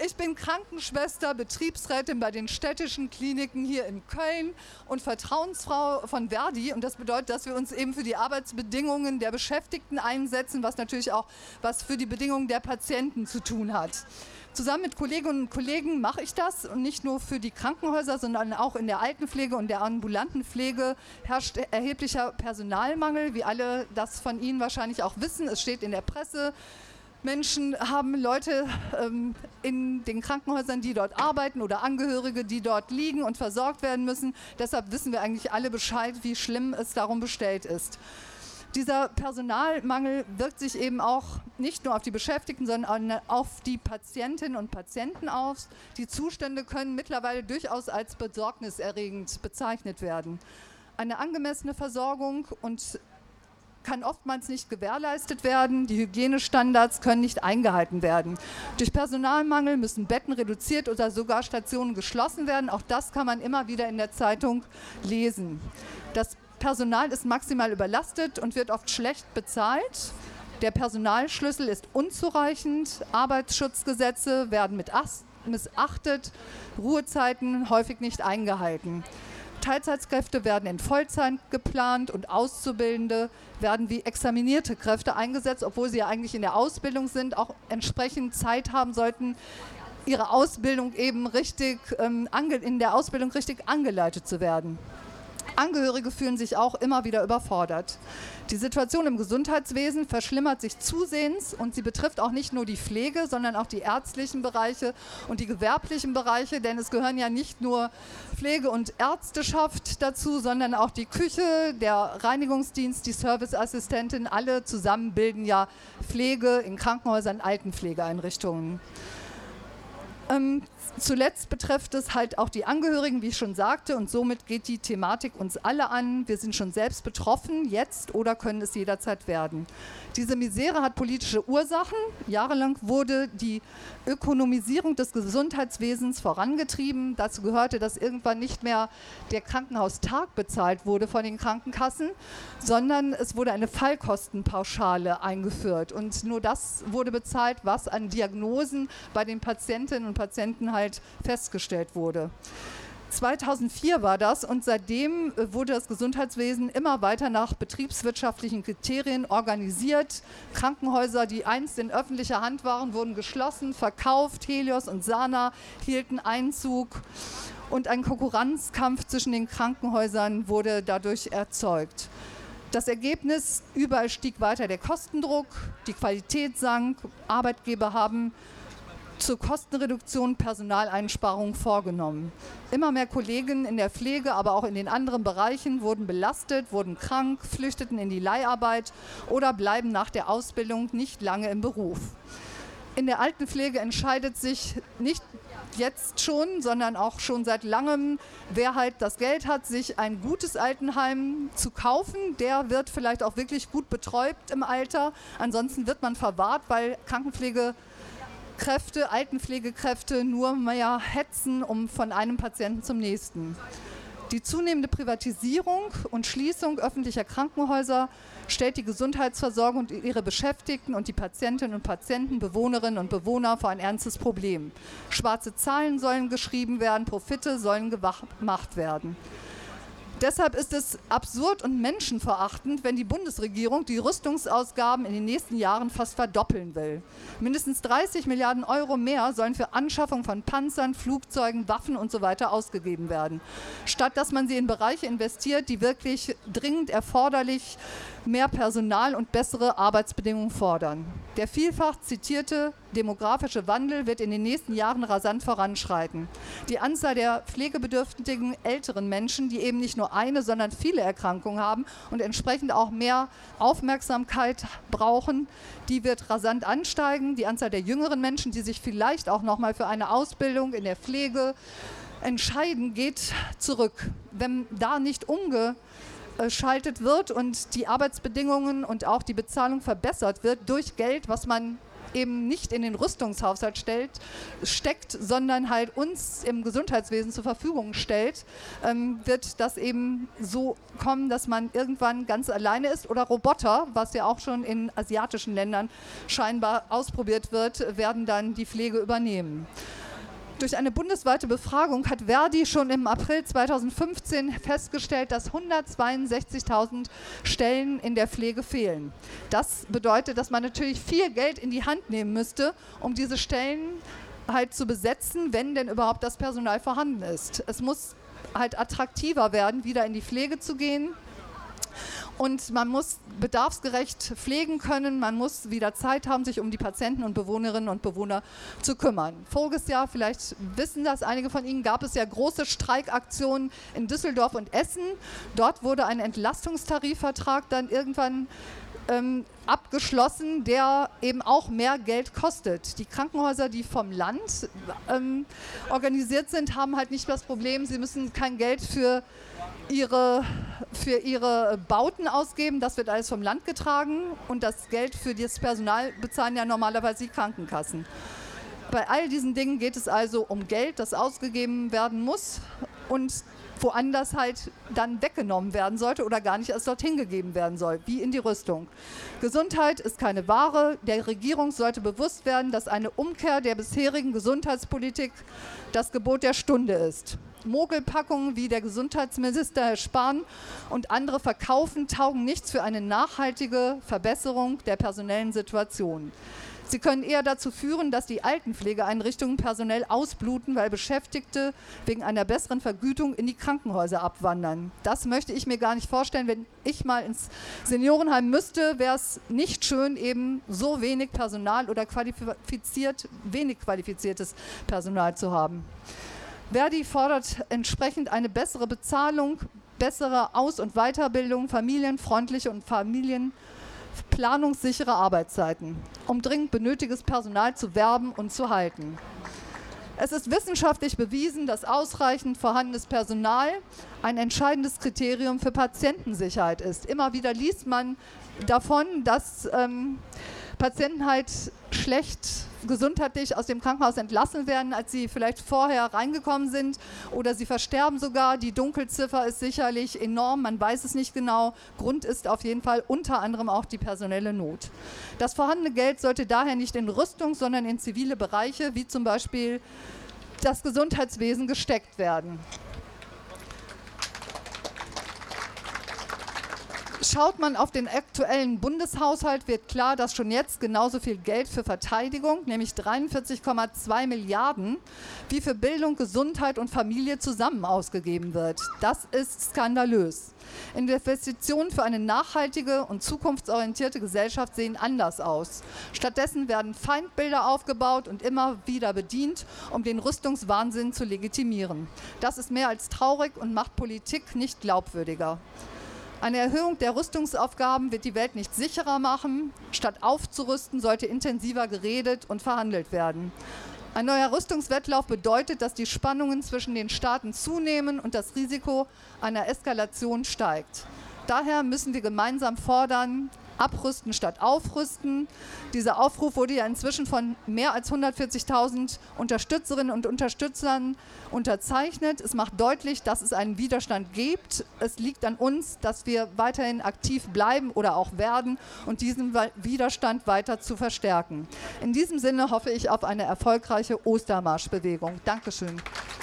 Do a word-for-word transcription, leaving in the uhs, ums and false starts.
Ich bin Krankenschwester, Betriebsrätin bei den städtischen Kliniken hier in Köln und Vertrauensfrau von Verdi. Und das bedeutet, dass wir uns eben für die Arbeitsbedingungen der Beschäftigten einsetzen, was natürlich auch was für die Bedingungen der Patienten zu tun hat. Zusammen mit Kolleginnen und Kollegen mache ich das und nicht nur für die Krankenhäuser, sondern auch in der Altenpflege und der ambulanten Pflege herrscht erheblicher Personalmangel, wie alle das von Ihnen wahrscheinlich auch wissen. Es steht in der Presse. Menschen haben Leute ähm, in den Krankenhäusern, die dort arbeiten oder Angehörige, die dort liegen und versorgt werden müssen. Deshalb wissen wir eigentlich alle Bescheid, wie schlimm es darum bestellt ist. Dieser Personalmangel wirkt sich eben auch nicht nur auf die Beschäftigten, sondern auf die Patientinnen und Patienten aus. Die Zustände können mittlerweile durchaus als besorgniserregend bezeichnet werden. Eine angemessene Versorgung und kann oftmals nicht gewährleistet werden. Die Hygienestandards können nicht eingehalten werden. Durch Personalmangel müssen Betten reduziert oder sogar Stationen geschlossen werden. Auch das kann man immer wieder in der Zeitung lesen. Das Personal ist maximal überlastet und wird oft schlecht bezahlt. Der Personalschlüssel ist unzureichend. Arbeitsschutzgesetze werden missachtet. Ruhezeiten häufig nicht eingehalten. Teilzeitkräfte werden in Vollzeit geplant und Auszubildende werden wie examinierte Kräfte eingesetzt, obwohl sie ja eigentlich in der Ausbildung sind, auch entsprechend Zeit haben sollten, ihre Ausbildung eben richtig, ähm, in der Ausbildung richtig angeleitet zu werden. Angehörige fühlen sich auch immer wieder überfordert. Die Situation im Gesundheitswesen verschlimmert sich zusehends und sie betrifft auch nicht nur die Pflege, sondern auch die ärztlichen Bereiche und die gewerblichen Bereiche, denn es gehören ja nicht nur Pflege- und Ärzteschaft dazu, sondern auch die Küche, der Reinigungsdienst, die Serviceassistentin, alle zusammen bilden ja Pflege in Krankenhäusern, Altenpflegeeinrichtungen. Ähm, zuletzt betrifft es halt auch die Angehörigen, wie ich schon sagte, und somit geht die Thematik uns alle an. Wir sind schon selbst betroffen, jetzt oder können es jederzeit werden. Diese Misere hat politische Ursachen. Jahrelang wurde die Ökonomisierung des Gesundheitswesens vorangetrieben. Dazu gehörte, dass irgendwann nicht mehr der Krankenhaustag bezahlt wurde von den Krankenkassen, sondern es wurde eine Fallkostenpauschale eingeführt. Und nur das wurde bezahlt, was an Diagnosen bei den Patientinnen und Patienten halt festgestellt wurde. zweitausendvier war das und seitdem wurde das Gesundheitswesen immer weiter nach betriebswirtschaftlichen Kriterien organisiert. Krankenhäuser, die einst in öffentlicher Hand waren, wurden geschlossen, verkauft. Helios und Sana hielten Einzug und ein Konkurrenzkampf zwischen den Krankenhäusern wurde dadurch erzeugt. Das Ergebnis: Überall stieg weiter der Kostendruck, die Qualität sank, Arbeitgeber haben zur Kostenreduktion Personaleinsparungen vorgenommen. Immer mehr Kollegen in der Pflege, aber auch in den anderen Bereichen wurden belastet, wurden krank, flüchteten in die Leiharbeit oder bleiben nach der Ausbildung nicht lange im Beruf. In der Altenpflege entscheidet sich nicht jetzt schon, sondern auch schon seit langem, wer halt das Geld hat, sich ein gutes Altenheim zu kaufen. Der wird vielleicht auch wirklich gut betreut im Alter. Ansonsten wird man verwahrt, weil Krankenpflege Kräfte, Altenpflegekräfte nur mehr hetzen, um von einem Patienten zum nächsten. Die zunehmende Privatisierung und Schließung öffentlicher Krankenhäuser stellt die Gesundheitsversorgung und ihre Beschäftigten und die Patientinnen und Patienten, Bewohnerinnen und Bewohner vor ein ernstes Problem. Schwarze Zahlen sollen geschrieben werden, Profite sollen gemacht werden. Deshalb ist es absurd und menschenverachtend, wenn die Bundesregierung die Rüstungsausgaben in den nächsten Jahren fast verdoppeln will. Mindestens dreißig Milliarden Euro mehr sollen für Anschaffung von Panzern, Flugzeugen, Waffen und so weiter ausgegeben werden. Statt dass man sie in Bereiche investiert, die wirklich dringend erforderlich mehr Personal und bessere Arbeitsbedingungen fordern. Der vielfach zitierte demografische Wandel wird in den nächsten Jahren rasant voranschreiten. Die Anzahl der pflegebedürftigen älteren Menschen, die eben nicht nur eine, sondern viele Erkrankungen haben und entsprechend auch mehr Aufmerksamkeit brauchen, die wird rasant ansteigen. Die Anzahl der jüngeren Menschen, die sich vielleicht auch noch mal für eine Ausbildung in der Pflege entscheiden, geht zurück. Wenn da nicht umge schaltet wird und die Arbeitsbedingungen und auch die Bezahlung verbessert wird durch Geld, was man eben nicht in den Rüstungshaushalt stellt, steckt, sondern halt uns im Gesundheitswesen zur Verfügung stellt, ähm, wird das eben so kommen, dass man irgendwann ganz alleine ist, oder Roboter, was ja auch schon in asiatischen Ländern scheinbar ausprobiert wird, werden dann die Pflege übernehmen. Durch eine bundesweite Befragung hat Verdi schon im April zweitausendfünfzehn festgestellt, dass hundertzweiundsechzigtausend Stellen in der Pflege fehlen. Das bedeutet, dass man natürlich viel Geld in die Hand nehmen müsste, um diese Stellen halt zu besetzen, wenn denn überhaupt das Personal vorhanden ist. Es muss halt attraktiver werden, wieder in die Pflege zu gehen. Und man muss bedarfsgerecht pflegen können, man muss wieder Zeit haben, sich um die Patienten und Bewohnerinnen und Bewohner zu kümmern. Voriges Jahr, vielleicht wissen das einige von Ihnen, gab es ja große Streikaktionen in Düsseldorf und Essen. Dort wurde ein Entlastungstarifvertrag dann irgendwann ähm, abgeschlossen, der eben auch mehr Geld kostet. Die Krankenhäuser, die vom Land ähm, organisiert sind, haben halt nicht das Problem, sie müssen kein Geld für Ihre, für ihre Bauten ausgeben, das wird alles vom Land getragen, und das Geld für das Personal bezahlen ja normalerweise die Krankenkassen. Bei all diesen Dingen geht es also um Geld, das ausgegeben werden muss und woanders halt dann weggenommen werden sollte oder gar nicht erst dorthin gegeben werden soll, wie in die Rüstung. Gesundheit ist keine Ware. Der Regierung sollte bewusst werden, dass eine Umkehr der bisherigen Gesundheitspolitik das Gebot der Stunde ist. Mogelpackungen wie der Gesundheitsminister Herr Spahn und andere verkaufen, taugen nichts für eine nachhaltige Verbesserung der personellen Situation. Sie können eher dazu führen, dass die Altenpflegeeinrichtungen personell ausbluten, weil Beschäftigte wegen einer besseren Vergütung in die Krankenhäuser abwandern. Das möchte ich mir gar nicht vorstellen. Wenn ich mal ins Seniorenheim müsste, wäre es nicht schön, eben so wenig Personal oder qualifiziert, wenig qualifiziertes Personal zu haben. Verdi fordert entsprechend eine bessere Bezahlung, bessere Aus- und Weiterbildung, familienfreundliche und familienplanungssichere Arbeitszeiten, um dringend benötigtes Personal zu werben und zu halten. Es ist wissenschaftlich bewiesen, dass ausreichend vorhandenes Personal ein entscheidendes Kriterium für Patientensicherheit ist. Immer wieder liest man davon, dass ähm, Patienten halt schlecht gesundheitlich aus dem Krankenhaus entlassen werden, als sie vielleicht vorher reingekommen sind, oder sie versterben sogar. Die Dunkelziffer ist sicherlich enorm, man weiß es nicht genau. Grund ist auf jeden Fall unter anderem auch die personelle Not. Das vorhandene Geld sollte daher nicht in Rüstung, sondern in zivile Bereiche, wie zum Beispiel das Gesundheitswesen, gesteckt werden. Schaut man auf den aktuellen Bundeshaushalt, wird klar, dass schon jetzt genauso viel Geld für Verteidigung, nämlich dreiundvierzig Komma zwei Milliarden, wie für Bildung, Gesundheit und Familie zusammen ausgegeben wird. Das ist skandalös. Investitionen für eine nachhaltige und zukunftsorientierte Gesellschaft sehen anders aus. Stattdessen werden Feindbilder aufgebaut und immer wieder bedient, um den Rüstungswahnsinn zu legitimieren. Das ist mehr als traurig und macht Politik nicht glaubwürdiger. Eine Erhöhung der Rüstungsaufgaben wird die Welt nicht sicherer machen. Statt aufzurüsten, sollte intensiver geredet und verhandelt werden. Ein neuer Rüstungswettlauf bedeutet, dass die Spannungen zwischen den Staaten zunehmen und das Risiko einer Eskalation steigt. Daher müssen wir gemeinsam fordern, abrüsten statt aufrüsten. Dieser Aufruf wurde ja inzwischen von mehr als hundertvierzigtausend Unterstützerinnen und Unterstützern unterzeichnet. Es macht deutlich, dass es einen Widerstand gibt. Es liegt an uns, dass wir weiterhin aktiv bleiben oder auch werden und diesen Widerstand weiter zu verstärken. In diesem Sinne hoffe ich auf eine erfolgreiche Ostermarschbewegung. Dankeschön.